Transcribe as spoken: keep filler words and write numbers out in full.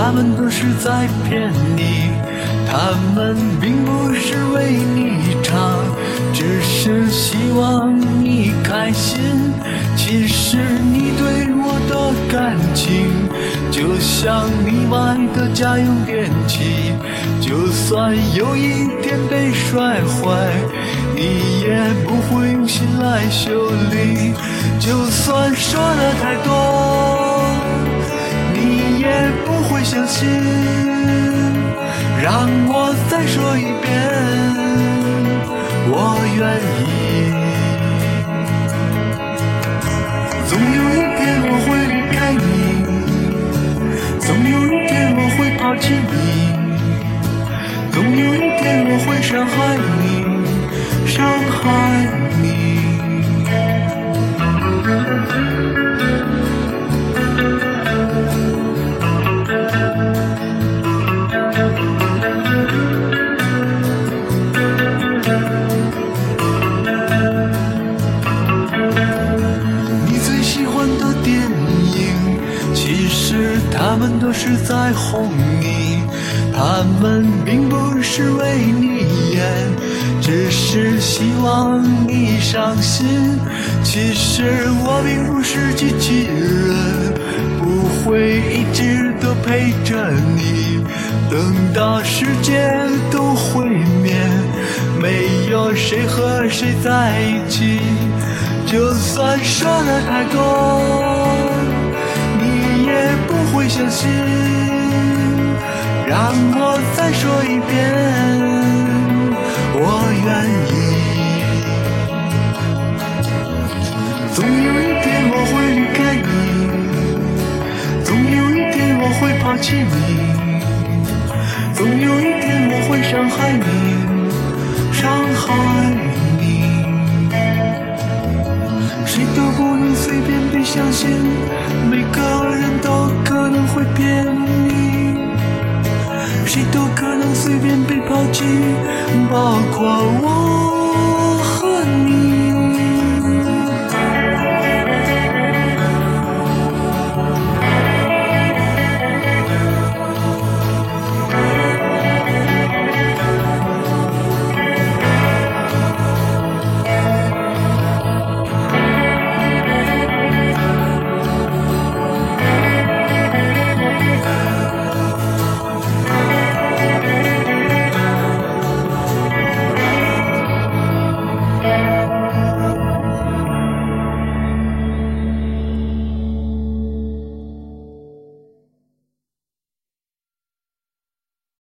他们都是在骗你，他们并不是为你唱，只是希望你开心。其实你对我的感情就像你买的家用电器，就算有一天被摔坏，你也不会用心来修理。就算说的太多，你也不会相信。让我再说一遍，我愿意。总有一天我会离开你，总有一天我会抛弃你，总有一天我会伤害你，伤害你。你最喜欢的电影，其实他们都是在哄你，他们并不是为你演，只是希望你伤心。其实我并不是机器人，不会一直都陪着你，等到世界都毁灭，没有谁和谁在一起。就算说的太多，你也不会相信。让我再说一遍，我愿意。总有一天我会离开你，总有一天我会抛弃你，总有一天我会伤害你，伤害你。谁都不能随便被相信，每个人都可能会骗你，谁都可能随便被抛弃，包括我。